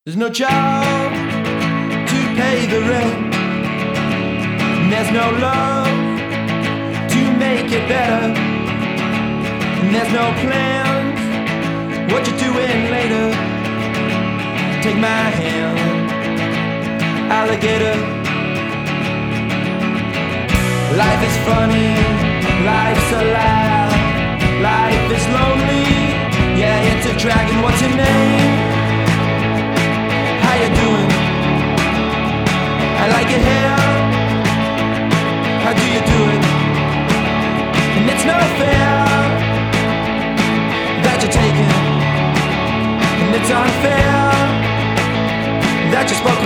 There's no job to pay the rent, and there's no love to make it better, and there's no plans what you're doing later. Take my hand, alligator. Life is funny, life's a laugh, life is lonely, yeah, it's a dragon. What's your name? How you doing? I like your hair. How do you do it? And it's not fair that you're taking, and it's unfair that you're spoken.